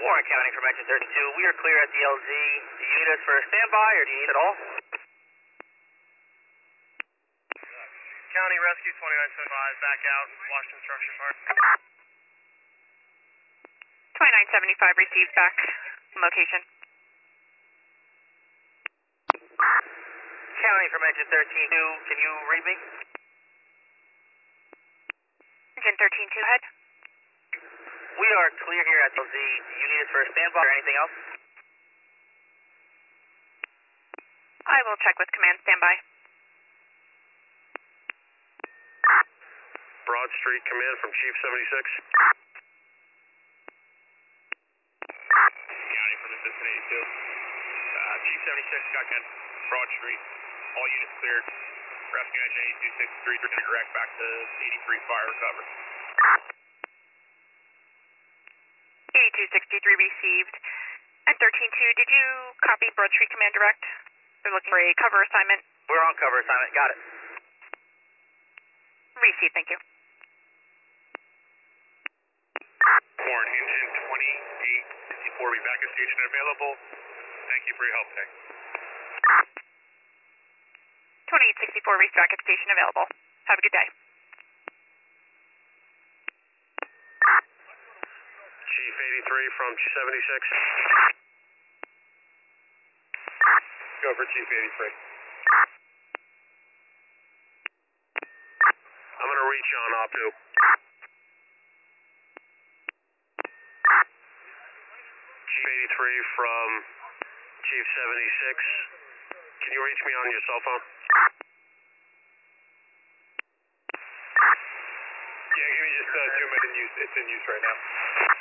Warren County from engine 32. We are clear at the LZ. Do you need us for a standby or do you need it all? County Rescue 2975, back out, Washington Structure Park. 2975 received back location. County from engine 13-2, can you read me? Engine 13-2 head. We are clear here at LZ. Do you need us for a standby or anything else? I will check with command standby. Broad Street Command from Chief 76. County from Assistant 82. Chief 76, got Ken. Broad Street. All units cleared. Rescue engine 8263, going to direct back to 83 fire recovery. 8263 received. And 13-2, did you copy Broad Street Command Direct? They're looking for a cover assignment. We're on cover assignment, got it. Received, thank you. Warren, engine 2864, be back at station available. Thank you for your help today. 2864 reached back at station available. Have a good day. Chief 83 from 76. Go for Chief 83. I'm going to reach you on Opto. Chief 83 from Chief 76. Can you reach me on your cell phone? Yeah, give me just 2 minutes. It's in use right now.